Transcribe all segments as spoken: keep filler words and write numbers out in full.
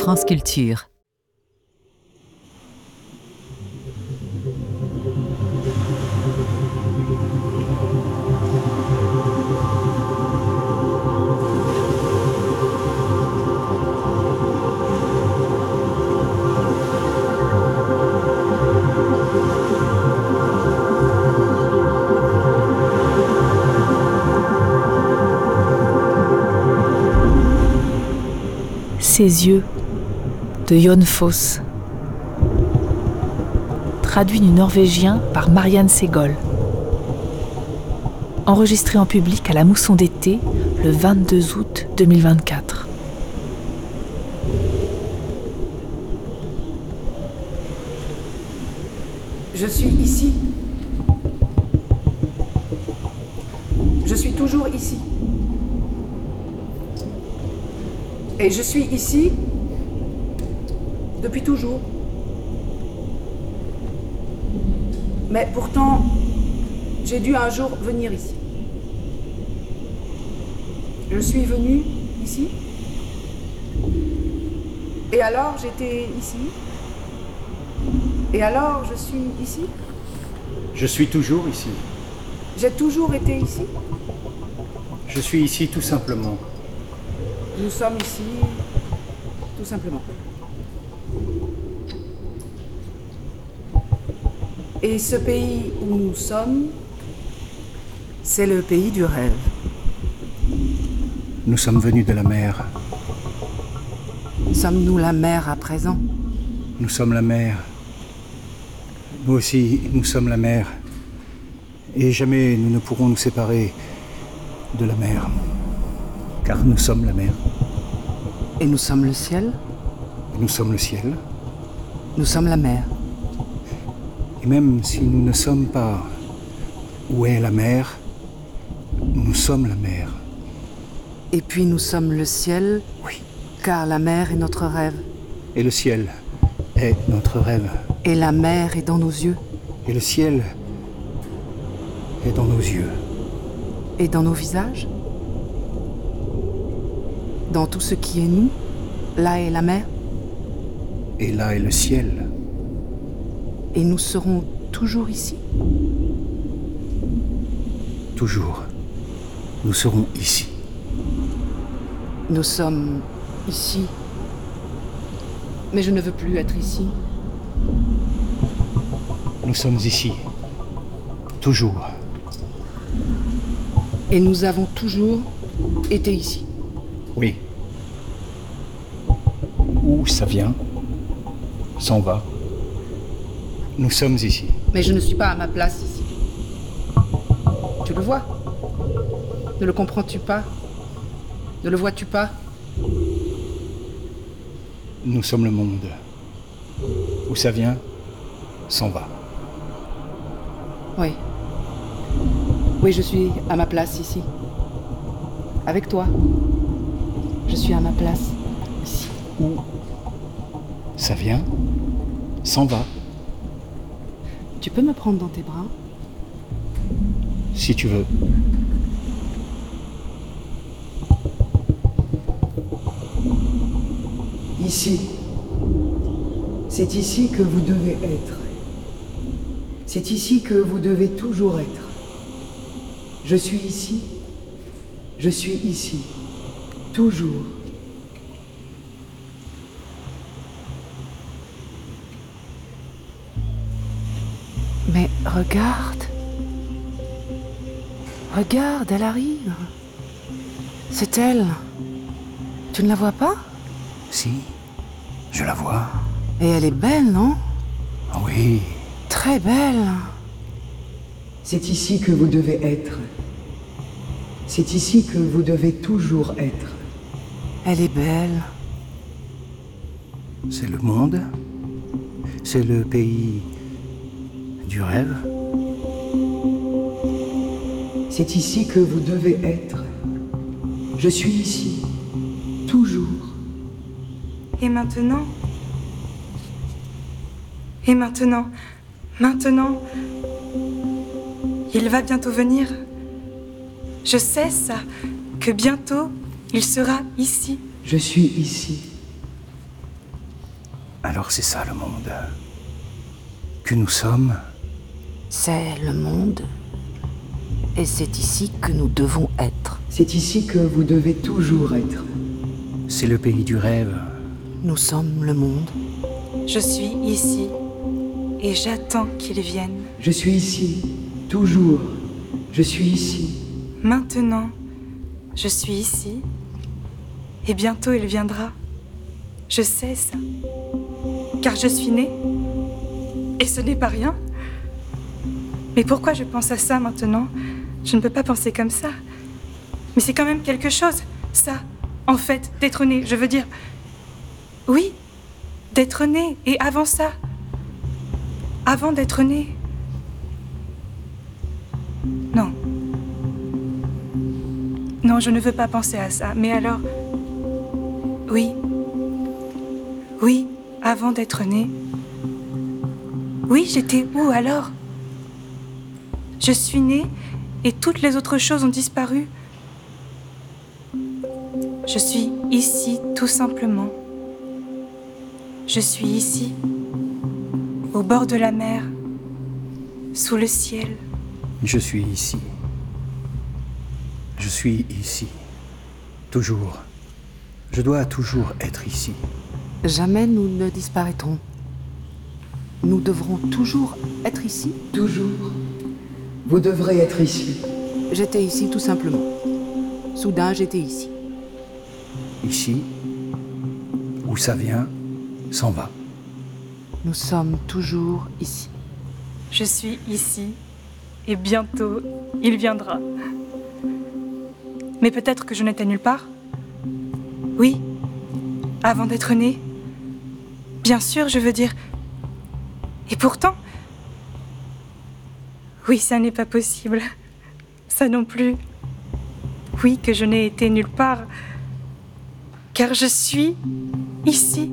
France Culture. Ses yeux de Jon Fosse. Traduit du norvégien par Marianne Segol. Enregistré en public à la Mousson d'été le vingt-deux août deux mille vingt-quatre. Je suis ici. Je suis toujours ici. Et je suis ici depuis toujours. Mais pourtant, j'ai dû un jour venir ici. Je suis venue ici. Et alors, j'étais ici. Et alors, je suis ici. Je suis toujours ici. J'ai toujours été ici. Je suis ici tout simplement. Nous sommes ici, tout simplement. Et ce pays où nous sommes, c'est le pays du rêve. Nous sommes venus de la mer. Sommes-nous la mer à présent? Nous sommes la mer. Nous aussi, nous sommes la mer. Et jamais nous ne pourrons nous séparer de la mer. Car nous sommes la mer. Et nous sommes le ciel? Et nous sommes le ciel. Nous sommes la mer. Et même si nous ne sommes pas où est la mer, nous sommes la mer. Et puis nous sommes le ciel, oui, car la mer est notre rêve. Et le ciel est notre rêve. Et la mer est dans nos yeux. Et le ciel est dans nos yeux. Et dans nos visages? Dans tout ce qui est nous, là est la mer. Et là est le ciel. Et nous serons toujours ici? Toujours. Nous serons ici. Nous sommes ici. Mais je ne veux plus être ici. Nous sommes ici. Toujours. Et nous avons toujours été ici. Oui. Où ça vient, s'en va. Nous sommes ici. Mais je ne suis pas à ma place ici. Tu le vois? Ne le comprends-tu pas? Ne le vois-tu pas? Nous sommes le monde. Où ça vient, s'en va. Oui. Oui, je suis à ma place ici. Avec toi. Je suis à ma place ici. Où ça vient, s'en va. Tu peux me prendre dans tes bras? Si tu veux. Ici. C'est ici que vous devez être. C'est ici que vous devez toujours être. Je suis ici. Je suis ici. Toujours. Mais regarde. Regarde, elle arrive. C'est elle. Tu ne la vois pas? Si, je la vois. Et elle est belle, non? Oui. Très belle. C'est ici que vous devez être. C'est ici que vous devez toujours être. Elle est belle. C'est le monde. C'est le pays du rêve. C'est ici que vous devez être. Je suis ici. Toujours. Et maintenant? Et maintenant? Maintenant? Il va bientôt venir. Je sais ça, que bientôt, il sera ici. Je suis ici. Alors c'est ça le monde. Que nous sommes. C'est le monde. Et c'est ici que nous devons être. C'est ici que vous devez toujours être. C'est le pays du rêve. Nous sommes le monde. Je suis ici et j'attends qu'il vienne. Je suis ici, toujours. Je suis ici. Maintenant, je suis ici et bientôt il viendra. Je sais ça, car je suis née et ce n'est pas rien. Mais pourquoi je pense à ça maintenant? Je ne peux pas penser comme ça. Mais c'est quand même quelque chose, ça, en fait, d'être né. Je veux dire, oui, d'être né. Et avant ça, avant d'être né. Non. Non, je ne veux pas penser à ça. Mais alors, oui. Oui, avant d'être né. Oui, j'étais où alors? Je suis née et toutes les autres choses ont disparu. Je suis ici tout simplement. Je suis ici, au bord de la mer, sous le ciel. Je suis ici. Je suis ici. Toujours. Je dois toujours être ici. Jamais nous ne disparaîtrons. Nous devrons toujours être ici. Toujours. Vous devrez être ici. J'étais ici tout simplement. Soudain, j'étais ici. Ici, où ça vient, s'en va. Nous sommes toujours ici. Je suis ici et bientôt il viendra. Mais peut-être que je n'étais nulle part. Oui, avant d'être née. Bien sûr, je veux dire. Et pourtant, oui, ça n'est pas possible. Ça non plus. Oui, que je n'ai été nulle part. Car je suis ici.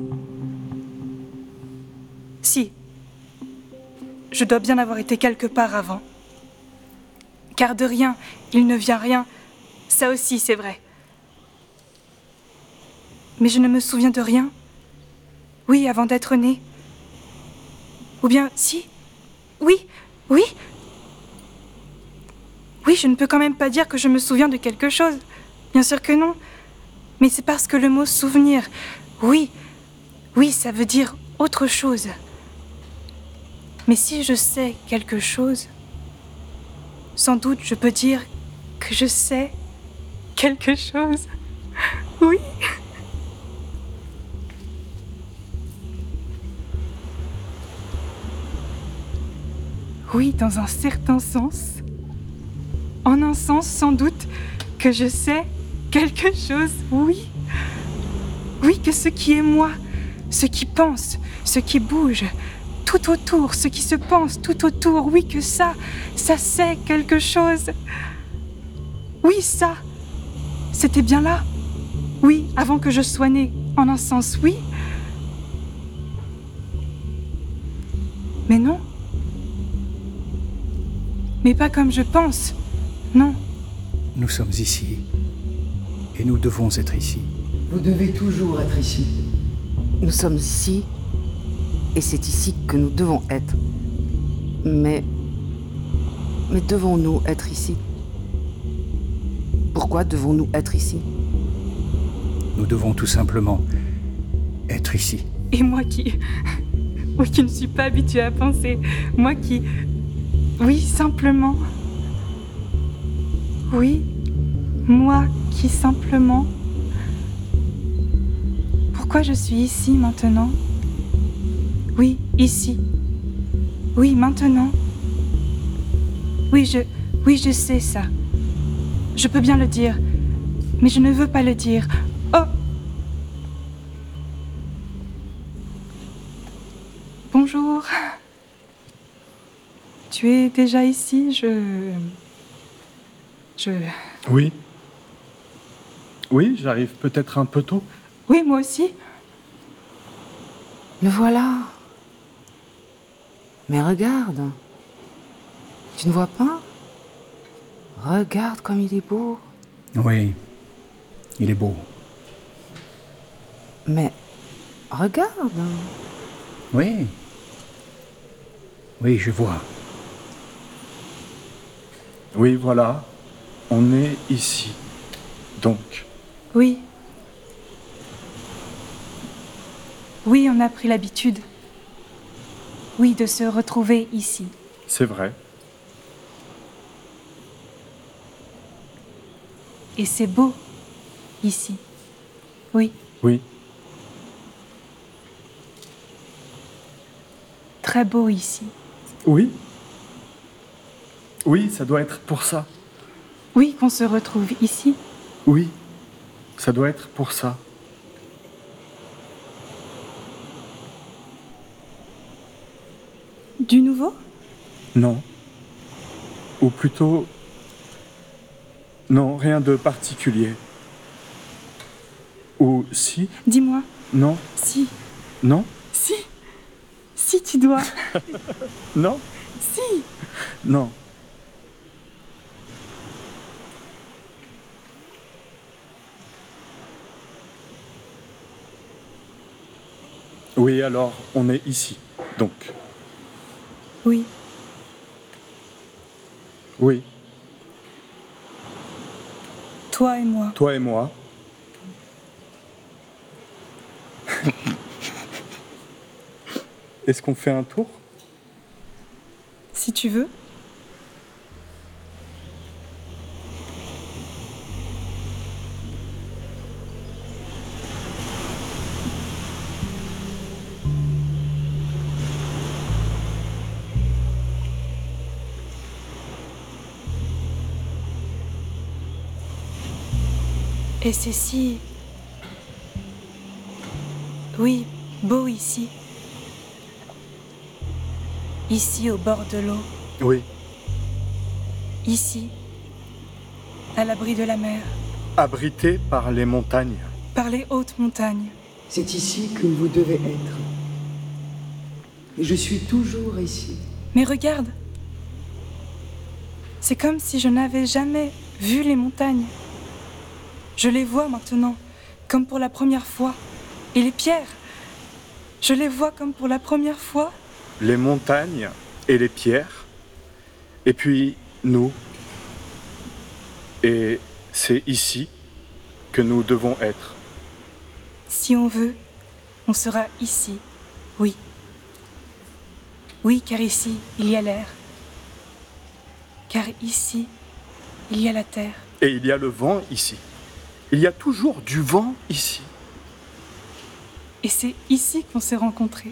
Si. Je dois bien avoir été quelque part avant. Car de rien, il ne vient rien. Ça aussi, c'est vrai. Mais je ne me souviens de rien. Oui, avant d'être née. Ou bien, si. Oui, oui. Oui, je ne peux quand même pas dire que je me souviens de quelque chose. Bien sûr que non. Mais c'est parce que le mot souvenir, oui, oui, ça veut dire autre chose. Mais si je sais quelque chose, sans doute je peux dire que je sais quelque chose. Oui. Oui, dans un certain sens. En un sens, sans doute, que je sais quelque chose, oui. Oui, que ce qui est moi, ce qui pense, ce qui bouge, tout autour, ce qui se pense tout autour, oui, que ça, ça sait quelque chose. Oui, ça, c'était bien là. Oui, avant que je sois née, en un sens, oui. Mais non. Mais pas comme je pense, non. Nous sommes ici. Et nous devons être ici. Vous devez toujours être ici. Nous sommes ici, et c'est ici que nous devons être. Mais... Mais devons-nous être ici? Pourquoi devons-nous être ici? Nous devons tout simplement être ici. Et moi qui... Moi qui ne suis pas habituée à penser. Moi qui... Oui, simplement. Oui, moi qui simplement... Pourquoi je suis ici maintenant? Oui, ici. Oui, maintenant. Oui, je... Oui, je sais ça. Je peux bien le dire. Mais je ne veux pas le dire. Oh! Bonjour. Tu es déjà ici, je... Je... Oui. Oui, j'arrive peut-être un peu tôt. Oui, moi aussi. Le voilà. Mais regarde. Tu ne vois pas? Regarde comme il est beau. Oui, il est beau. Mais regarde. Oui. Oui, je vois. Oui, voilà. On est ici. Donc, Oui. Oui, on a pris l'habitude. Oui, de se retrouver ici. c'est vrai. Et c'est beau, ici. Oui, Oui. très beau ici. Oui. Oui, ça doit être pour ça. Oui, qu'on se retrouve ici. Oui. Ça doit être pour ça. Du nouveau? Non. Ou plutôt... Non, rien de particulier. Ou si? Dis-moi. Non? Si. Non? Si. Si, tu dois. Non? Si. Non. Oui, alors, on est ici. Donc, Oui. oui, Toi et moi. toi et moi. Est-ce qu'on fait un tour? Si tu veux. Et c'est si... Oui, beau ici. Ici, au bord de l'eau. Oui. Ici, à l'abri de la mer. Abrité par les montagnes. Par les hautes montagnes. C'est ici que vous devez être. Et je suis toujours ici. Mais regarde. C'est comme si je n'avais jamais vu les montagnes. Je les vois maintenant, comme pour la première fois. Et les pierres, je les vois comme pour la première fois. Les montagnes et les pierres. Et puis, nous. Et c'est ici que nous devons être. Si on veut, on sera ici, oui. Oui, car ici, il y a l'air. Car ici, il y a la terre. Et il y a le vent ici. Il y a toujours du vent ici. Et c'est ici qu'on s'est rencontrés.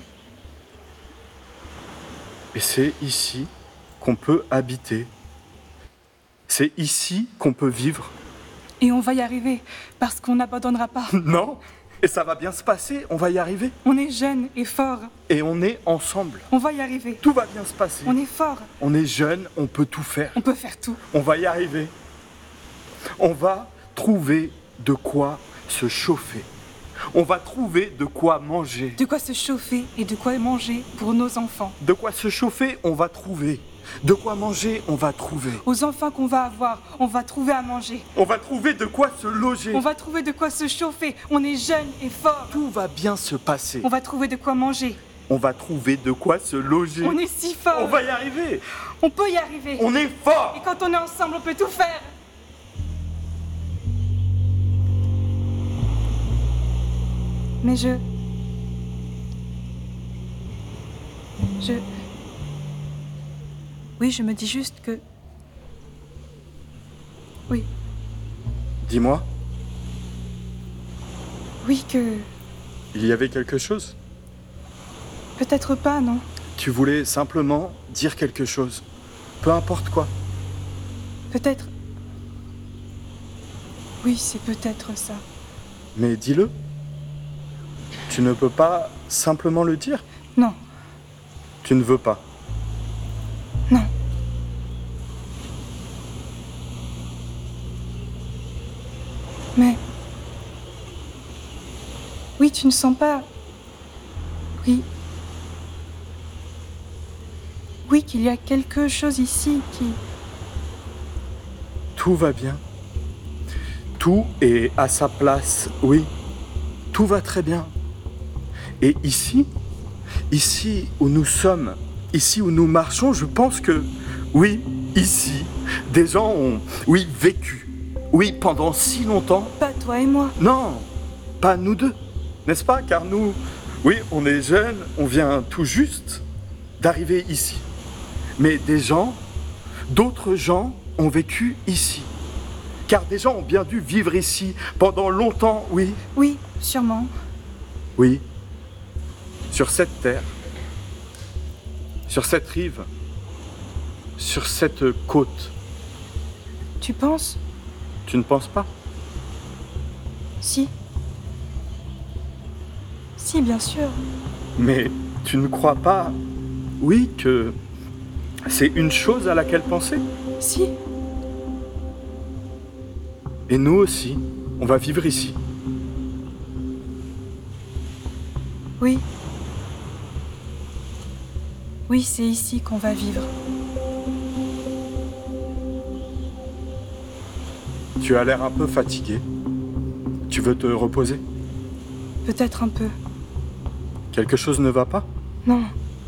Et c'est ici qu'on peut habiter. C'est ici qu'on peut vivre. Et on va y arriver, parce qu'on n'abandonnera pas. Non. Et ça va bien se passer, on va y arriver. On est jeunes et forts. Et on est ensemble. On va y arriver. Tout va bien se passer. On est forts. On est jeunes, on peut tout faire. On peut faire tout. On va y arriver. On va trouver de quoi se chauffer. On va trouver de quoi manger. De quoi se chauffer et de quoi manger pour nos enfants. De quoi se chauffer, on va trouver. De quoi manger, on va trouver. Aux enfants qu'on va avoir, on va trouver à manger. On va trouver de quoi se loger. On va trouver de quoi se chauffer. On est jeunes et forts. Tout va bien se passer. On va trouver de quoi manger. On va trouver de quoi se loger. On est si forts. On va y arriver. On peut y arriver. On est fort. Et quand on est ensemble, on peut tout faire. Mais je... Je... Oui, je me dis juste que... Oui, Dis-moi, oui que... il y avait quelque chose? Peut-être pas, non? Tu voulais simplement dire quelque chose. Peu importe quoi. Peut-être... Oui, c'est peut-être ça. Mais dis-le. Tu ne peux pas simplement le dire. Non, Tu ne veux pas. non. Mais... Oui, tu ne sens pas... Oui. Oui, qu'il y a quelque chose ici qui... Tout va bien. Tout est à sa place, oui. Tout va très bien. Et ici, ici où nous sommes, ici où nous marchons, je pense que, oui, ici, des gens ont, oui, vécu. Oui, pendant si longtemps. Pas toi et moi. Non, pas nous deux, n'est-ce pas? Car nous, oui, on est jeunes, on vient tout juste d'arriver ici. Mais des gens, d'autres gens ont vécu ici. Car des gens ont bien dû vivre ici pendant longtemps, oui. Oui, sûrement. Oui, sur cette terre, sur cette rive, sur cette côte. Tu penses? Tu ne penses pas? Si. Si, bien sûr. Mais tu ne crois pas, oui, que c'est une chose à laquelle penser? Si. Et nous aussi, on va vivre ici. Oui. Oui, c'est ici qu'on va vivre. Tu as l'air un peu fatigué. Tu veux te reposer? Peut-être un peu. Quelque chose ne va pas? Non.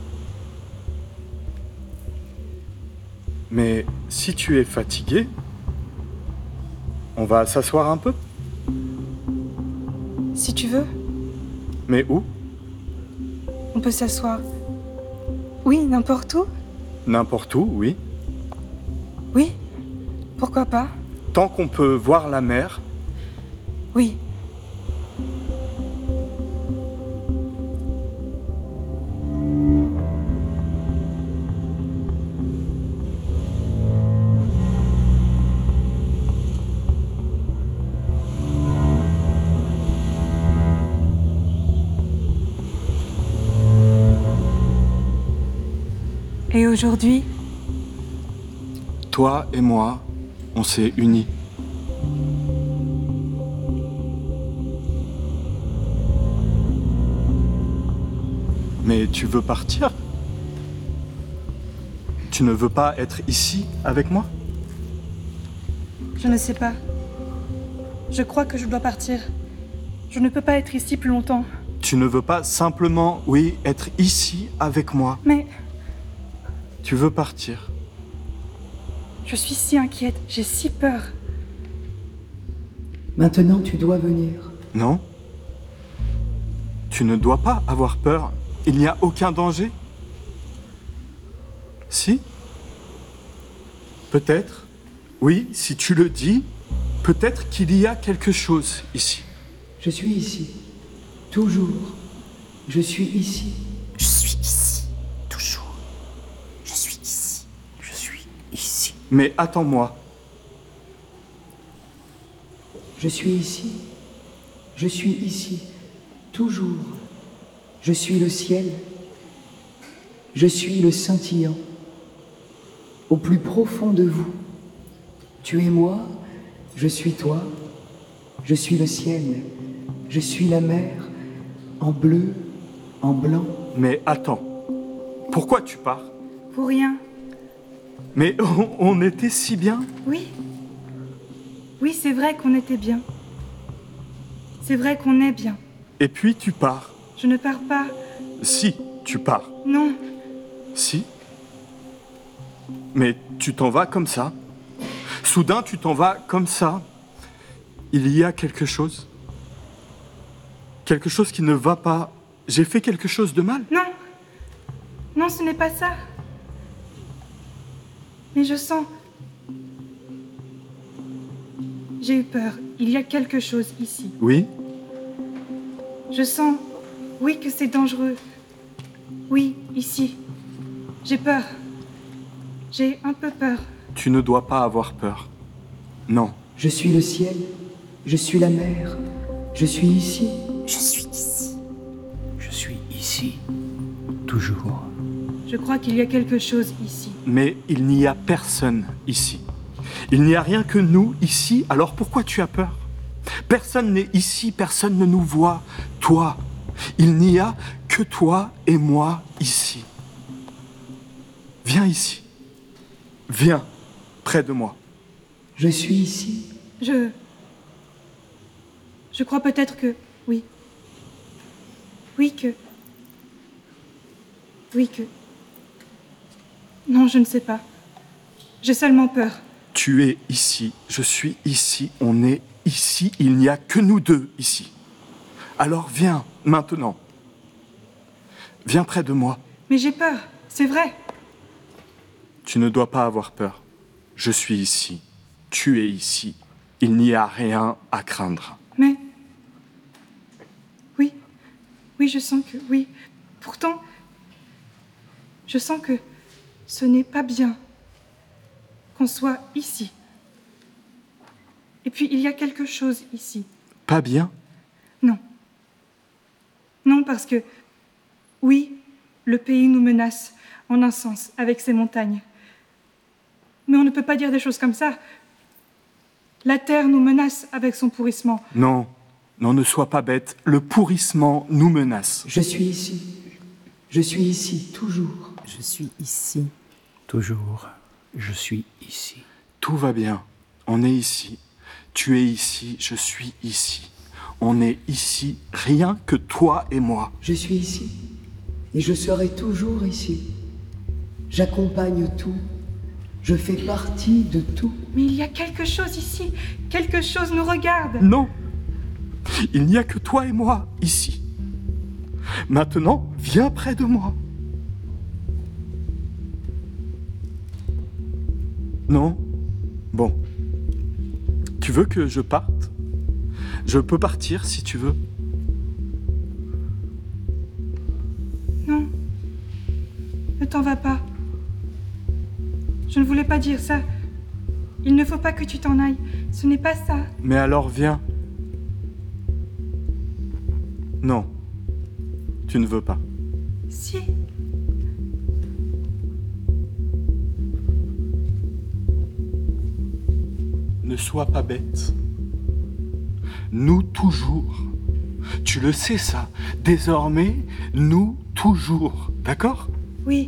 Mais si tu es fatigué, on va s'asseoir un peu? Si tu veux, Mais où? on peut s'asseoir. Oui, n'importe où. N'importe où, oui. Oui. Pourquoi pas? Tant qu'on peut voir la mer. Oui. Et aujourd'hui, Toi et moi, on s'est unis. Mais tu veux partir? Tu ne veux pas être ici avec moi? je ne sais pas. Je crois que je dois partir. Je ne peux pas être ici plus longtemps. Tu ne veux pas simplement, oui, être ici avec moi? Mais Tu veux partir? je suis si inquiète, j'ai si peur. Maintenant, tu dois venir. Non? Tu ne dois pas avoir peur. Il n'y a aucun danger. Si? Peut-être. Oui, si tu le dis, peut-être qu'il y a quelque chose ici. Je suis ici. Toujours. Je suis ici. Je suis ici, toujours. Je suis ici. Je suis ici. Mais attends-moi. Je suis ici. Je suis ici. Toujours. Je suis le ciel. Je suis le scintillant. Au plus profond de vous. Tu es moi, je suis toi. Je suis le ciel. Je suis la mer. En bleu, en blanc. Mais attends. Pourquoi tu pars? Pour rien. Mais on, on était si bien. Oui. Oui, c'est vrai qu'on était bien. C'est vrai qu'on est bien. Et puis tu pars. Je ne pars pas. Si, tu pars. Non. Si. Mais tu t'en vas comme ça. Soudain, tu t'en vas comme ça. Il y a quelque chose. Quelque chose qui ne va pas. J'ai fait quelque chose de mal. Non. Non, ce n'est pas ça. Mais je sens... J'ai eu peur. Il y a quelque chose ici. Oui? Je sens... Oui, que c'est dangereux. Oui, ici. J'ai peur. J'ai un peu peur. Tu ne dois pas avoir peur. Non. Je suis le ciel. Je suis la mer. Je suis ici. Je suis ici. Je suis ici. Toujours. Je crois qu'il y a quelque chose ici. Mais il n'y a personne ici. Il n'y a rien que nous ici, alors pourquoi tu as peur? Personne n'est ici, personne ne nous voit. Toi, il n'y a que toi et moi ici. Viens ici. Viens près de moi. Je suis ici. Je... Je crois peut-être que... Oui. Oui, que... Oui, que... Non, je ne sais pas. J'ai seulement peur. Tu es ici, je suis ici, on est ici, il n'y a que nous deux ici. Alors viens, maintenant. Viens près de moi. Mais j'ai peur, c'est vrai. Tu ne dois pas avoir peur. Je suis ici, tu es ici. Il n'y a rien à craindre. Mais... Oui, oui, je sens que... Oui, pourtant... Je sens que ce n'est pas bien qu'on soit ici. Et puis, il y a quelque chose ici. Pas bien? Non. Non, parce que... Oui, le pays nous menace, en un sens, avec ses montagnes. Mais on ne peut pas dire des choses comme ça. La terre nous menace avec son pourrissement. Non, non, ne sois pas bête. Le pourrissement nous menace. Je suis ici. Je suis ici, toujours. Je suis ici. Toujours, je suis ici. Tout va bien. On est ici. Tu es ici, je suis ici. On est ici, rien que toi et moi. Je suis ici. Et je serai toujours ici. J'accompagne tout. Je fais partie de tout. Mais il y a quelque chose ici. Quelque chose nous regarde. Non. Il n'y a que toi et moi ici. Maintenant, viens près de moi. Non? Bon. Tu veux que je parte? Je peux partir si tu veux. Non. Ne t'en vas pas. Je ne voulais pas dire ça. Il ne faut pas que tu t'en ailles. Ce n'est pas ça. Mais alors viens. Non. Tu ne veux pas. Si. Ne sois pas bête. Nous toujours. Tu le sais ça. Désormais, nous toujours. D'accord? Oui,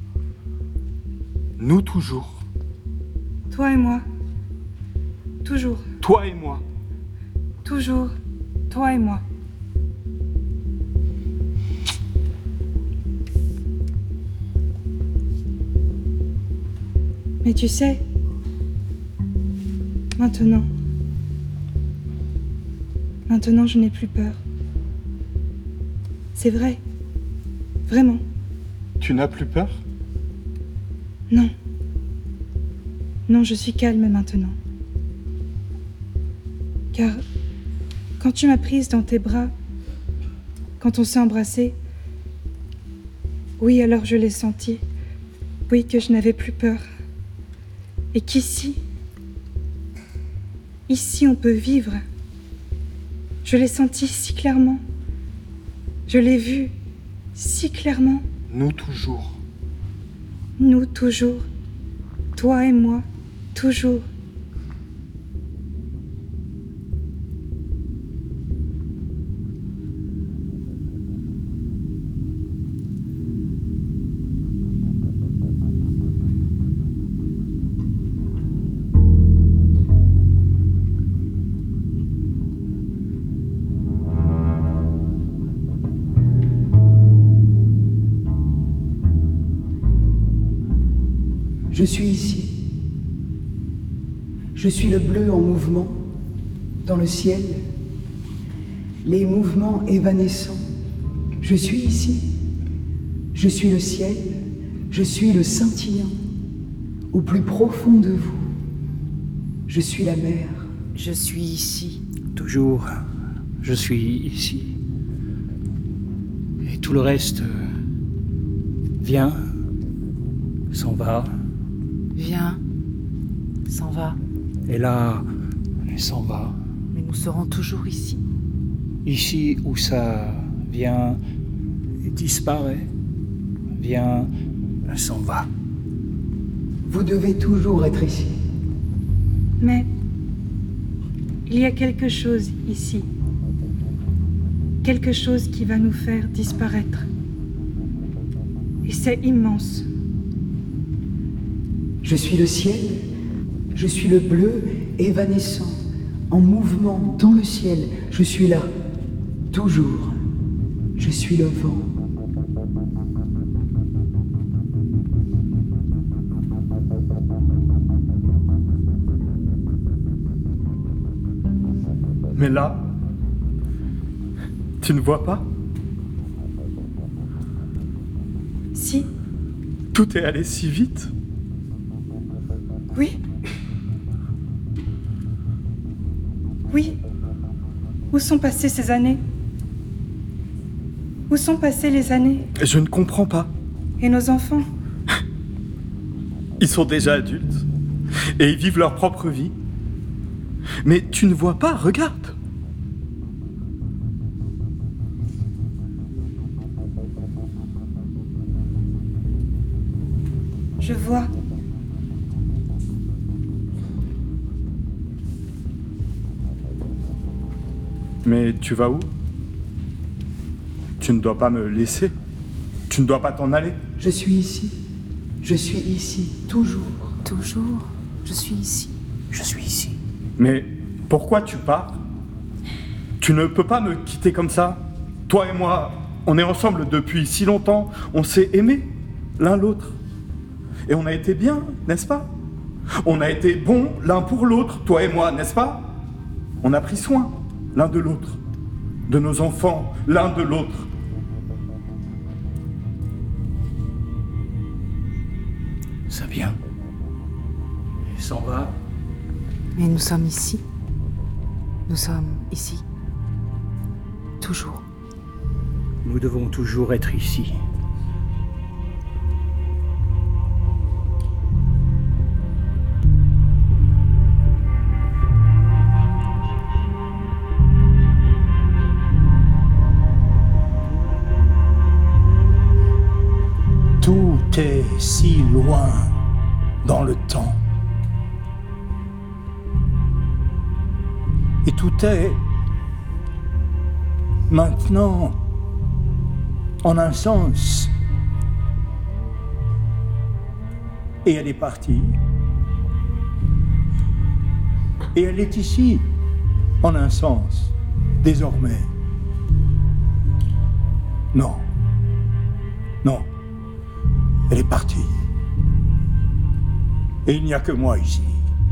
Nous toujours. toi et moi. Toujours. Toi et moi. Toujours. Toi et moi. Mais tu sais, maintenant, maintenant je n'ai plus peur. C'est vrai, vraiment. Tu n'as plus peur? Non. Non, je suis calme maintenant. Car quand tu m'as prise dans tes bras, quand on s'est embrassé, oui, alors je l'ai senti. Oui, que je n'avais plus peur. Et qu'ici, ici on peut vivre. Je l'ai senti si clairement. Je l'ai vu si clairement. Nous toujours. Nous toujours. Toi et moi, toujours. Je suis ici. Je suis le bleu en mouvement, dans le ciel, les mouvements évanescents. Je suis ici. Je suis le ciel. Je suis le scintillant. Au plus profond de vous, je suis la mer. Je suis ici. Toujours, je suis ici. Et tout le reste euh, vient, s'en va, Viens, s'en va, et là, s'en va. mais nous serons toujours ici. Ici où ça vient, disparaît, vient, s'en va. Vous devez toujours être ici. Mais il y a quelque chose ici. Quelque chose qui va nous faire disparaître. Et c'est immense. Je suis le ciel. Je suis le bleu évanescent, en mouvement dans le ciel. Je suis là, toujours. Je suis le vent. Mais là, tu ne vois pas? Si. Tout est allé si vite. Oui. Oui. Où sont passées ces années? Où sont passées les années? Je ne comprends pas. Et nos enfants? Ils sont déjà adultes. Et ils vivent leur propre vie. Mais tu ne vois pas, regarde. Je vois. Mais tu vas où? Tu ne dois pas me laisser. Tu ne dois pas t'en aller. Je suis ici. Je suis ici, toujours. Toujours, je suis ici. Je suis ici. Mais pourquoi tu pars? Tu ne peux pas me quitter comme ça. Toi et moi, on est ensemble depuis si longtemps. On s'est aimés l'un l'autre. Et on a été bien, n'est-ce pas? On a été bons l'un pour l'autre, toi et moi, n'est-ce pas? On a pris soin l'un de l'autre, de nos enfants l'un de l'autre. Ça vient. Il s'en va. Mais nous sommes ici. Nous sommes ici. Toujours. Nous devons toujours être ici. Tout est si loin dans le temps. Et tout est maintenant en un sens. Et elle est partie. Et elle est ici en un sens, désormais. Non. Non. Elle est partie. Et il n'y a que moi ici.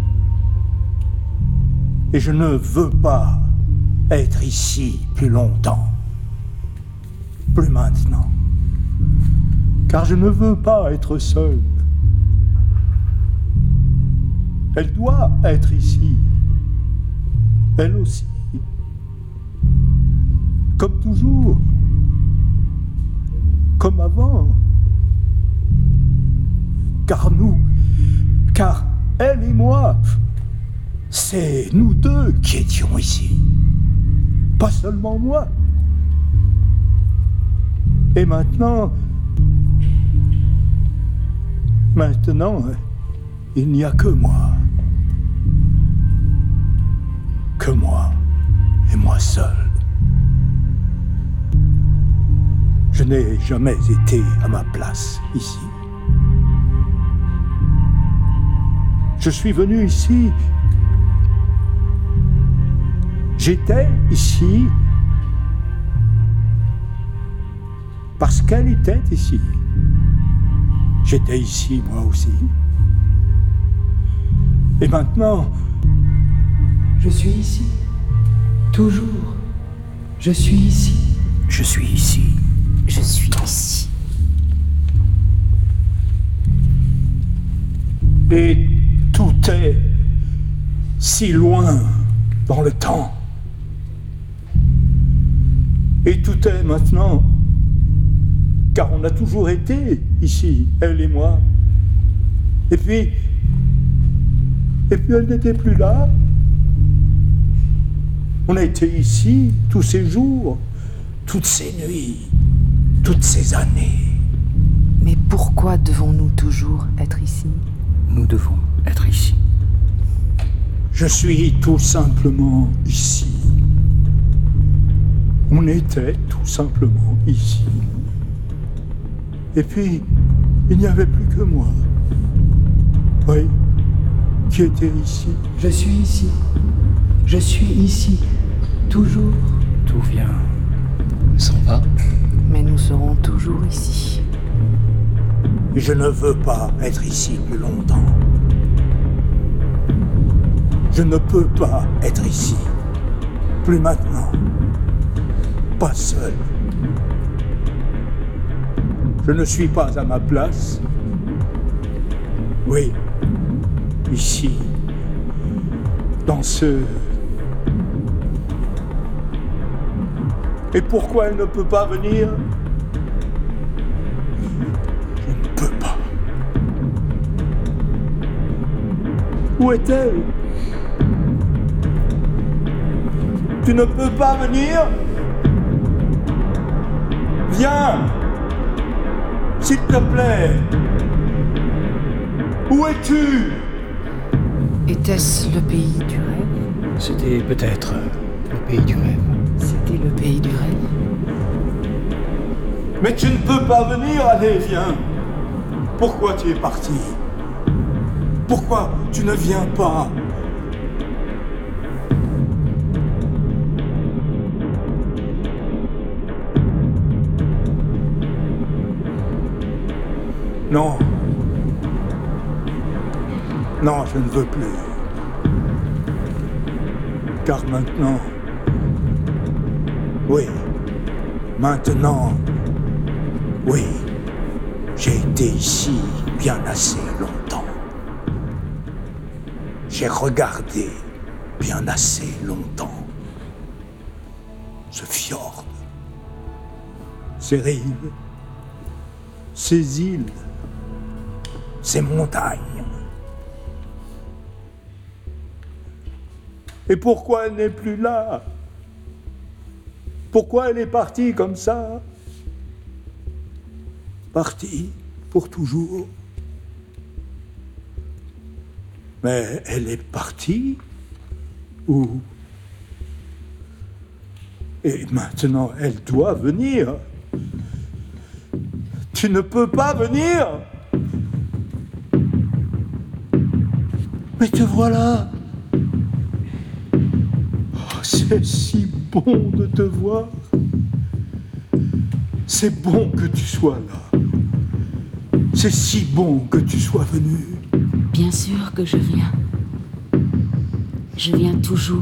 Et je ne veux pas être ici plus longtemps. Plus maintenant. Car je ne veux pas être seul. Elle doit être ici. Elle aussi. Comme toujours. Comme avant. Car nous, car elle et moi, c'est nous deux qui étions ici. Pas seulement moi. Et maintenant, maintenant, il n'y a que moi. Que moi, et moi seul. Je n'ai jamais été à ma place ici. Je suis venu ici. J'étais ici parce qu'elle était ici. J'étais ici, moi aussi. Et maintenant, je suis ici. Toujours. Je suis ici. Je suis ici. Je suis ici. Et tout est si loin dans le temps. Et tout est maintenant, car on a toujours été ici, elle et moi. Et puis, et puis elle n'était plus là. On a été ici tous ces jours, toutes ces nuits, toutes ces années. Mais pourquoi devons-nous toujours être ici? Nous devons être ici. Je suis tout simplement ici. On était tout simplement ici. Et puis, il n'y avait plus que moi. Oui, qui était ici. Je suis ici. Je suis ici. Toujours. Tout vient. S'en va. Mais nous serons toujours ici. Je ne veux pas être ici plus longtemps. Je ne peux pas être ici Plus maintenant. Pas seul. Je ne suis pas à ma place. Oui, ici, dans ce... Et pourquoi elle ne peut pas venir? Je ne peux pas. Où est-elle? Tu ne peux pas venir? Viens! S'il te plaît! Où es-tu? Était-ce le pays du rêve? C'était peut-être le pays du rêve. C'était le pays du rêve. Mais tu ne peux pas venir, allez, viens! Pourquoi tu es parti? Pourquoi tu ne viens pas? Non. Non, je ne veux plus. Car maintenant... Oui. Maintenant... Oui. J'ai été ici bien assez longtemps. J'ai regardé bien assez longtemps ce fjord, ces rives, ces îles, ces montagnes. Et pourquoi elle n'est plus là? Pourquoi elle est partie comme ça? Partie pour toujours. Mais elle est partie où? Et maintenant, elle doit venir. Tu ne peux pas venir. Mais te voilà. Oh, c'est si bon de te voir. C'est bon que tu sois là. C'est si bon que tu sois venu. Bien sûr que je viens. Je viens toujours.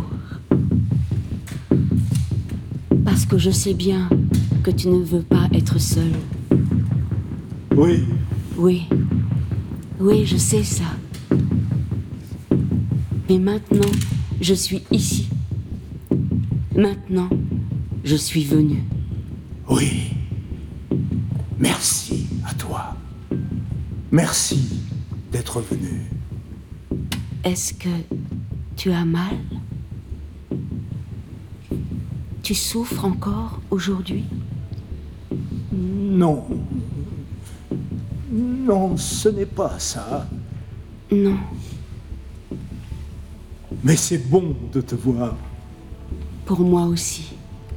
Parce que je sais bien que tu ne veux pas être seul. Oui. Oui. Oui, je sais ça. Mais maintenant, je suis ici. Maintenant, je suis venu. Oui. Merci à toi. Merci d'être venu. Est-ce que tu as mal? Tu souffres encore aujourd'hui? Non. Non, ce n'est pas ça. Non. Mais c'est bon de te voir. Pour moi aussi.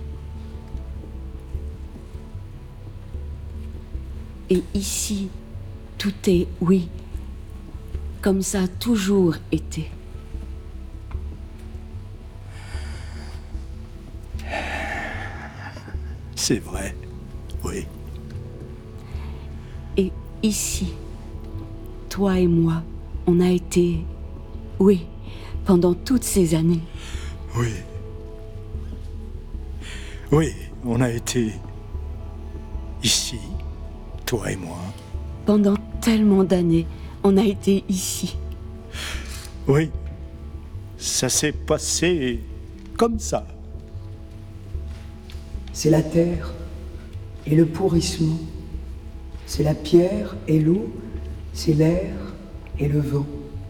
Et ici, tout est oui, comme ça a toujours été. C'est vrai, oui. Et ici, toi et moi, on a été, oui, pendant toutes ces années. Oui. Oui, on a été ici, toi et moi. Pendant tellement d'années, on a été ici. Oui, ça s'est passé comme ça. C'est la terre et le pourrissement. C'est la pierre et l'eau. C'est l'air et le vent.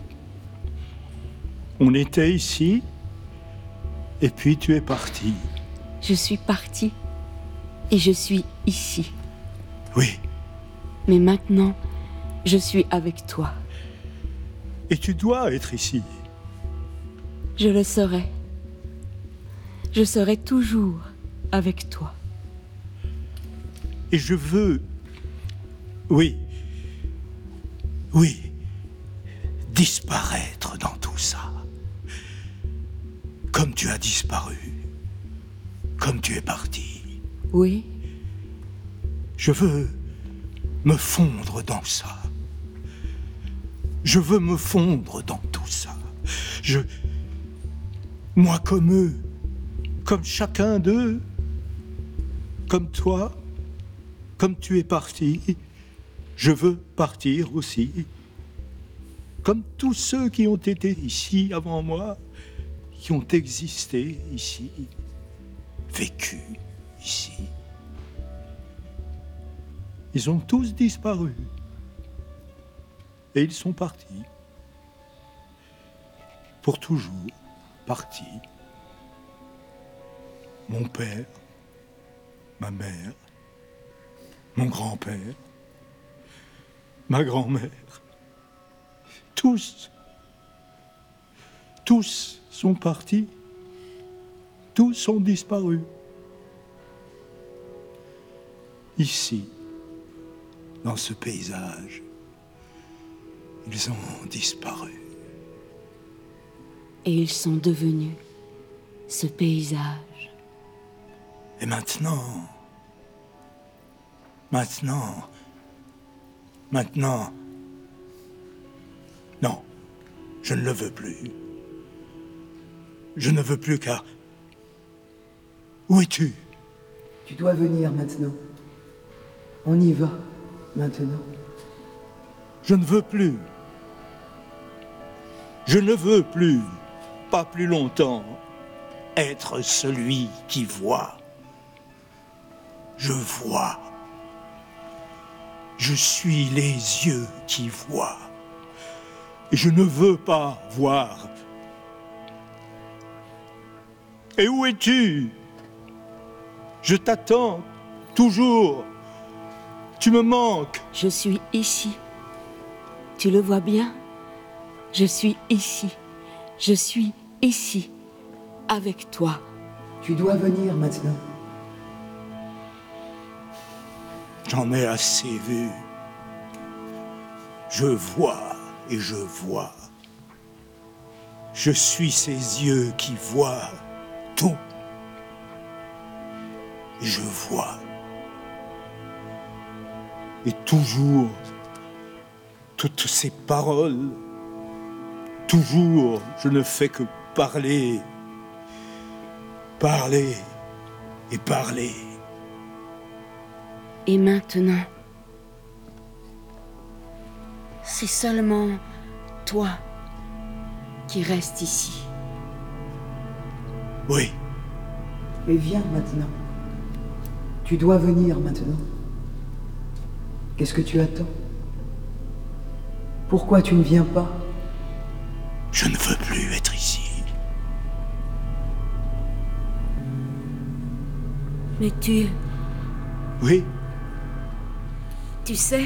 On était ici, et puis tu es parti. Je suis partie et je suis ici. Oui. Mais maintenant, je suis avec toi. Et tu dois être ici. Je le serai. Je serai toujours avec toi. Et je veux... Oui. Oui. Disparaître dans tout ça. Comme tu as disparu. Comme tu es parti. Oui. Je veux me fondre dans ça. Je veux me fondre dans tout ça. Je... Moi comme eux, comme chacun d'eux, comme toi, comme tu es parti, je veux partir aussi. Comme tous ceux qui ont été ici avant moi, qui ont existé ici, vécu ici. Ils ont tous disparu. Et ils sont partis. Pour toujours partis. Mon père, ma mère, mon grand-père, ma grand-mère, tous, tous sont partis, tous ont disparu. Ici, dans ce paysage, ils ont disparu. Et ils sont devenus ce paysage. Et maintenant, maintenant, maintenant, non, je ne le veux plus. Je ne veux plus car... Où es-tu? Tu dois venir maintenant. On y va, maintenant. Je ne veux plus. Je ne veux plus, pas plus longtemps, être celui qui voit. Je vois. Je suis les yeux qui voient. Et je ne veux pas voir. Et où es-tu? Je t'attends, toujours. Tu me manques. Je suis ici. Tu le vois bien? Je suis ici. Je suis ici, avec toi. Tu dois venir maintenant. J'en ai assez vu. Je vois et je vois. Je suis ces yeux qui voient tout. Et je vois. Et toujours, toutes ces paroles, toujours, je ne fais que parler, parler et parler. Et maintenant, c'est seulement toi qui restes ici. Oui. Mais viens maintenant. Tu dois venir maintenant. Qu'est-ce que tu attends? Pourquoi tu ne viens pas? Je ne veux plus être ici. Mais tu... Oui. Tu sais...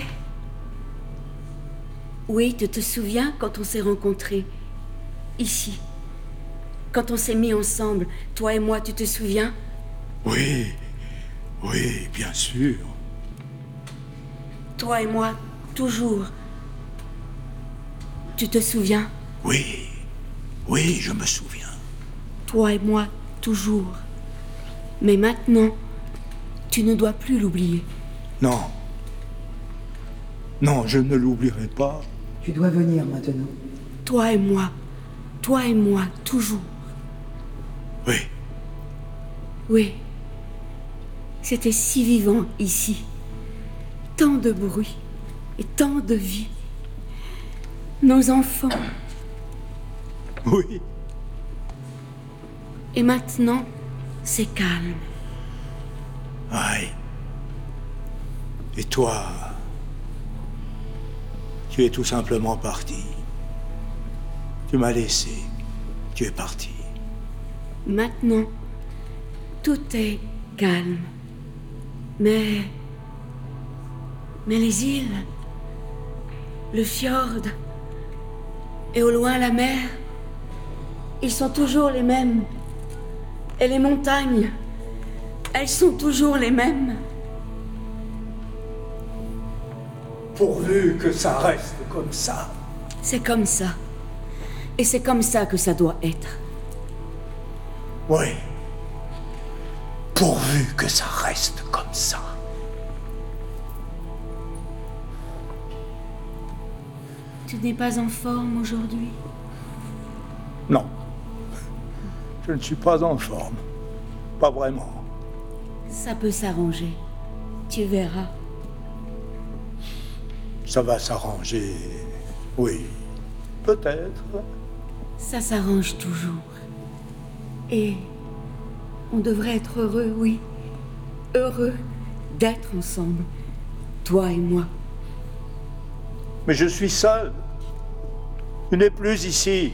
Oui, tu te souviens quand on s'est rencontrés, ici, quand on s'est mis ensemble, toi et moi, tu te souviens? Oui, oui, bien sûr. Toi et moi, toujours. Tu te souviens? Oui, oui, je me souviens. Toi et moi, toujours. Mais maintenant, tu ne dois plus l'oublier. Non. Non, je ne l'oublierai pas. Tu dois venir maintenant. Toi et moi, toi et moi, toujours. Oui. Oui. C'était si vivant ici. Tant de bruit et tant de vie. Nos enfants. Oui. Et maintenant, c'est calme. Oui. Et toi, tu es tout simplement parti. Tu m'as laissé. Tu es parti. Maintenant, tout est calme. Mais... Mais les îles, le fjord, et au loin la mer, ils sont toujours les mêmes. Et les montagnes, elles sont toujours les mêmes. Pourvu que ça reste comme ça. C'est comme ça. Et c'est comme ça que ça doit être. Oui. Pourvu que ça reste comme ça. Tu n'es pas en forme aujourd'hui? Non. Je ne suis pas en forme. pas vraiment. Ça peut s'arranger. Tu verras. Ça va s'arranger. Oui, peut-être. Ça s'arrange toujours. Et on devrait être heureux, oui. Heureux d'être ensemble. Toi et moi. Mais je suis seul. Tu n'es plus ici.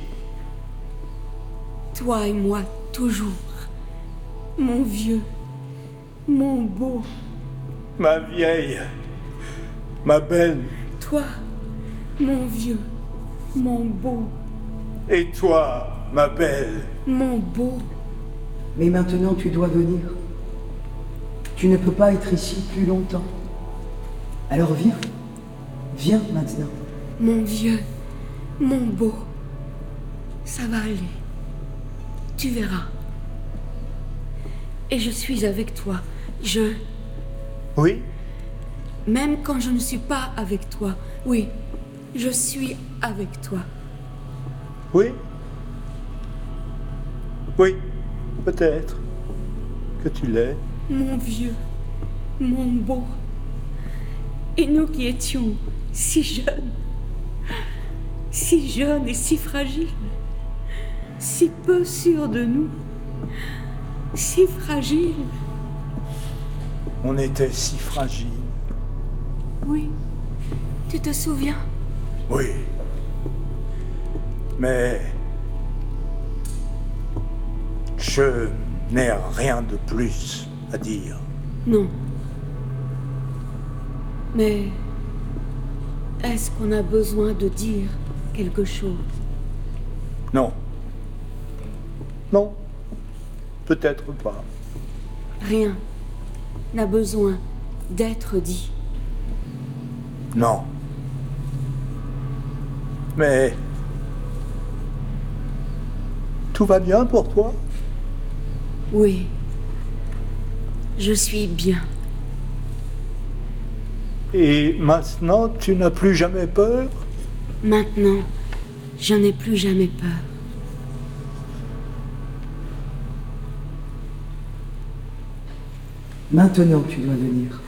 Toi et moi, toujours. Mon vieux. Mon beau. Ma vieille. Ma belle. Toi, mon vieux. Mon beau. Et toi, ma belle. Mon beau. Mais maintenant, tu dois venir. Tu ne peux pas être ici plus longtemps. Alors viens. Viens maintenant. Mon vieux. Mon beau. Ça va aller. Tu verras. Et je suis avec toi. Je... Oui? Même quand je ne suis pas avec toi. Oui, je suis avec toi. Oui? Oui, peut-être que tu l'es. Mon vieux, mon beau. Et nous qui étions si jeunes, si jeunes et si fragiles, si peu sûrs de nous, si fragiles. On était si fragiles. Oui, tu te souviens? Oui. Mais je n'ai rien de plus à dire. Non. Mais est-ce qu'on a besoin de dire quelque chose? Non. Non. Peut-être pas. Rien n'a besoin d'être dit. Non. Mais tout va bien pour toi? Oui. Je suis bien. Et maintenant, tu n'as plus jamais peur? Maintenant, je n'ai plus jamais peur. Maintenant, tu dois venir.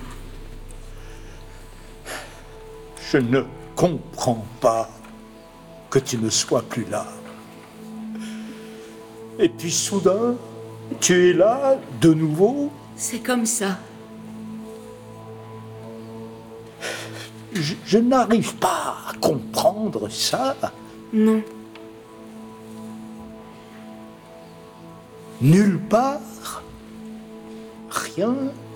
Je ne comprends pas que tu ne sois plus là. Et puis soudain, tu es là de nouveau. C'est comme ça. Je, je n'arrive pas à comprendre ça. Non. Nulle part. Rien.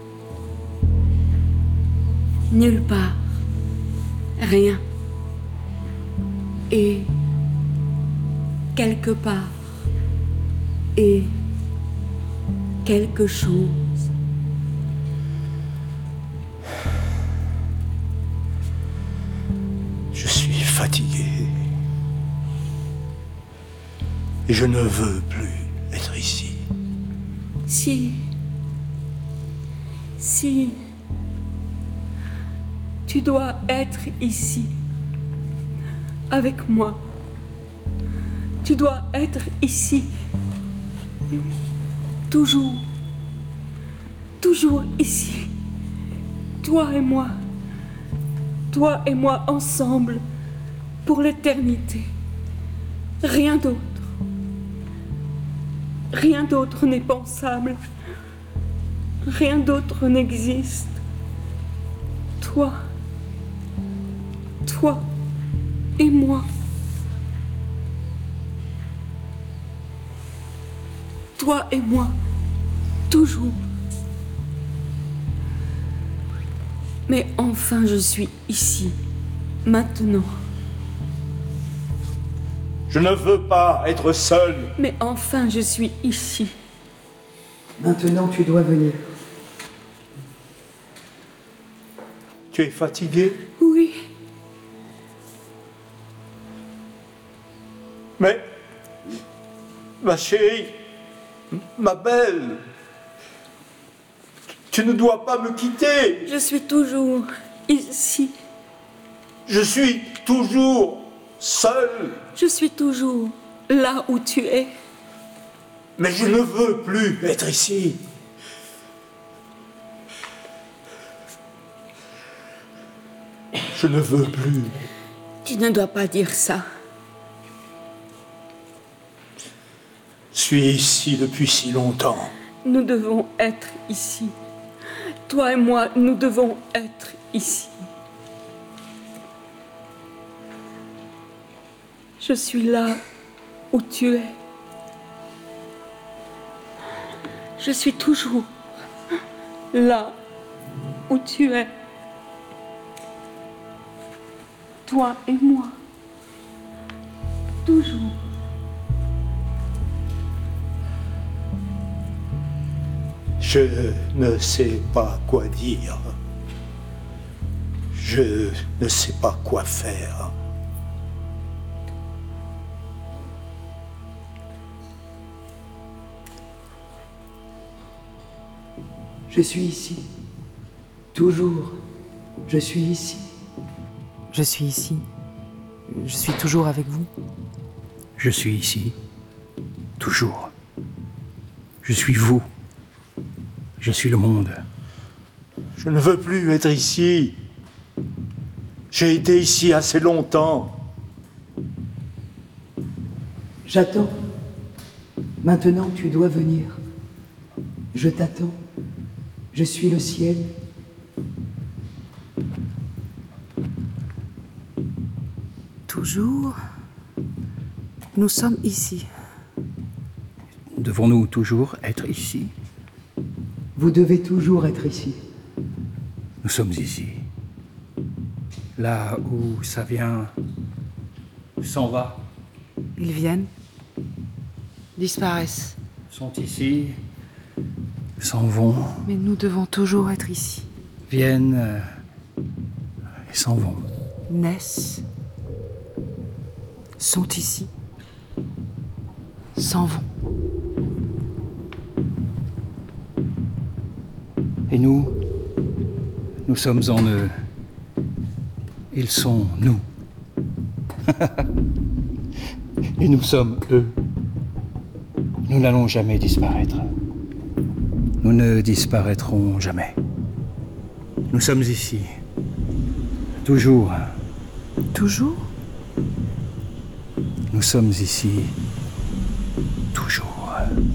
Nulle part. Rien. Et quelque part. Et quelque chose. Je suis fatigué. Et je ne veux plus être ici. Si... Si... Tu dois être ici. Avec moi. Tu dois être ici. Toujours. Toujours ici. Toi et moi. Toi et moi ensemble. Pour l'éternité. Rien d'autre. Rien d'autre n'est pensable. Rien d'autre n'existe. Toi. Toi et moi. Toi et moi. Toujours. Mais enfin je suis ici. Maintenant. Je ne veux pas être seul. Mais enfin je suis ici. Maintenant, tu dois venir. Tu es fatigué? Oui. Mais, ma chérie, ma belle, tu ne dois pas me quitter. Je suis toujours ici. Je suis toujours seul. Je suis toujours là où tu es. Mais je ne veux plus être ici. Je ne veux plus. Tu ne dois pas dire ça. Je suis ici depuis si longtemps. Nous devons être ici. Toi et moi, nous devons être ici. Je suis là où tu es. Je suis toujours là où tu es. Toi et moi. Toujours. Je ne sais pas quoi dire. Je ne sais pas quoi faire. Je suis ici. Toujours. Je suis ici. Je suis ici. Je suis toujours avec vous. Je suis ici. Toujours. Je suis vous. Je suis le monde. Je ne veux plus être ici. J'ai été ici assez longtemps. J'attends. Maintenant, tu dois venir. Je t'attends. Je suis le ciel. Toujours. Nous sommes ici. Devons-nous toujours être ici? Vous devez toujours être ici. Nous sommes ici. Là où ça vient, s'en va, Ils viennent, disparaissent. sont ici, s'en vont, Mais nous devons toujours être ici. viennent euh, et s'en vont. Naissent, sont ici, s'en vont. Et nous, nous sommes en eux. Ils sont nous. Et nous sommes eux. Nous n'allons jamais disparaître. Nous ne disparaîtrons jamais. Nous sommes ici. Toujours. Toujours? Nous sommes ici. Toujours.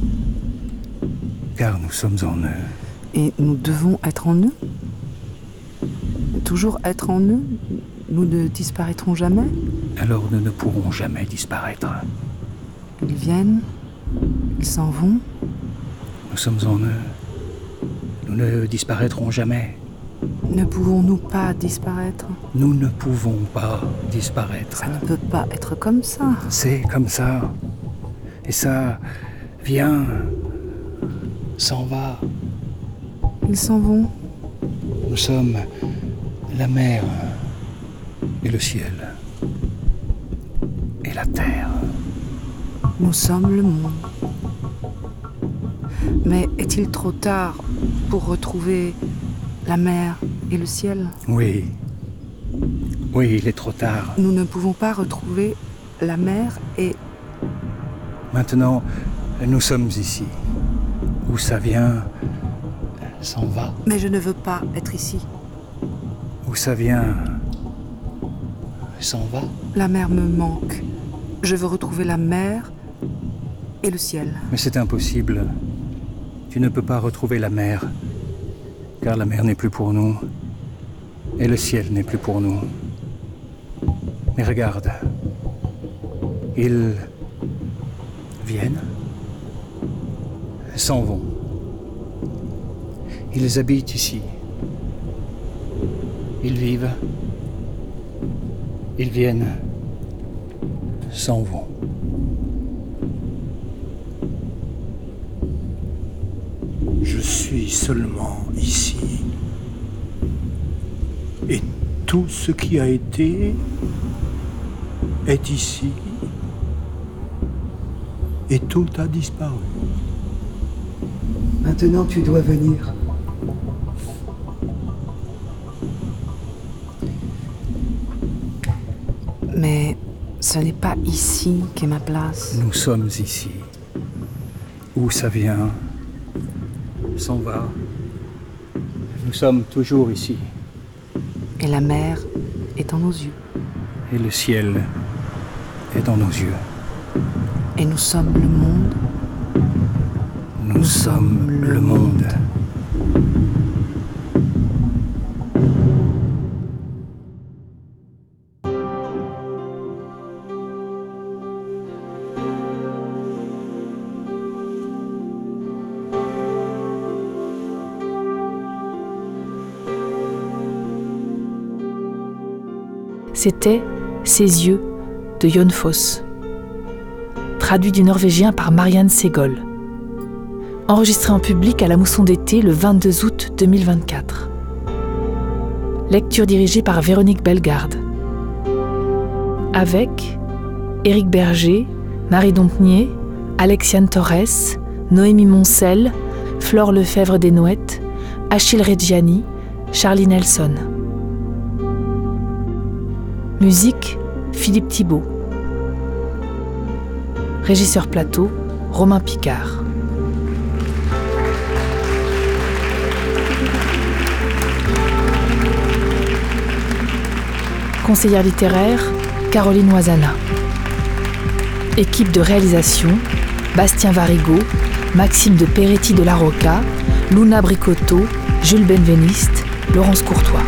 Car nous sommes en eux. Et nous devons être en eux? Toujours être en eux? Nous ne disparaîtrons jamais? Alors nous ne pourrons jamais disparaître. Ils viennent, ils s'en vont. Nous sommes en eux. Nous ne disparaîtrons jamais. Ne pouvons-nous pas disparaître? Nous ne pouvons pas disparaître. Ça ne peut pas être comme ça. C'est comme ça. Et ça vient, s'en va. Ils s'en vont. Nous sommes la mer et le ciel et la terre. Nous sommes le monde. Mais est-il trop tard pour retrouver la mer et le ciel? Oui. Oui, il est trop tard. Nous ne pouvons pas retrouver la mer et... Maintenant, nous sommes ici. Où ça vient, s'en va. Mais je ne veux pas être ici. Où ça vient, s'en va. La mer me manque. Je veux retrouver la mer et le ciel. Mais c'est impossible. Tu ne peux pas retrouver la mer, car la mer n'est plus pour nous, et le ciel n'est plus pour nous. Mais regarde, ils viennent, s'en vont. Ils habitent ici. Ils vivent. Ils viennent, s'en vont. Je suis seulement ici. Et tout ce qui a été est ici. Et tout a disparu. Maintenant, tu dois venir. Mais ce n'est pas ici qu'est ma place. Nous sommes ici. Où ça vient, s'en va. Nous sommes toujours ici. Et la mer est dans nos yeux. Et le ciel est dans nos yeux. Et nous sommes le monde. Nous, nous sommes le, le monde. monde. C'était Ses yeux de Jon Fosse, traduit du norvégien par Marianne Segol. Enregistré en public à la Mousson d'été le vingt-deux août deux mille vingt-quatre. Lecture dirigée par Véronique Bellegarde. Avec Éric Berger, Marie Dompnier, Alexiane Torres, Noémie Moncel, Flore Lefebvre-Desnouettes, Achille Reggiani, Charlie Nelson. Musique, Philippe Thibault. Régisseur plateau, Romain Picard. Conseillère littéraire, Caroline Oisana. Équipe de réalisation, Bastien Varigo, Maxime de Peretti de la Rocca, Luna Bricotto, Jules Benveniste, Laurence Courtois.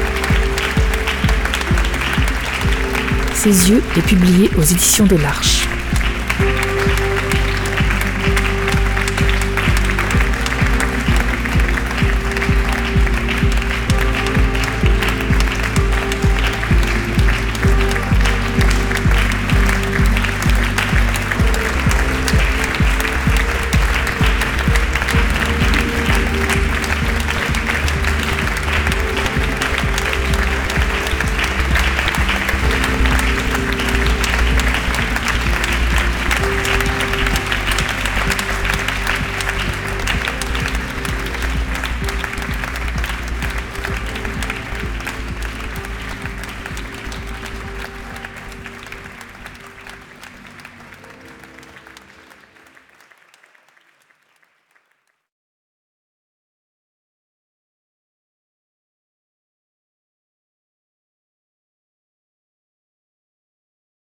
Ses yeux est publié aux éditions de l'Arche.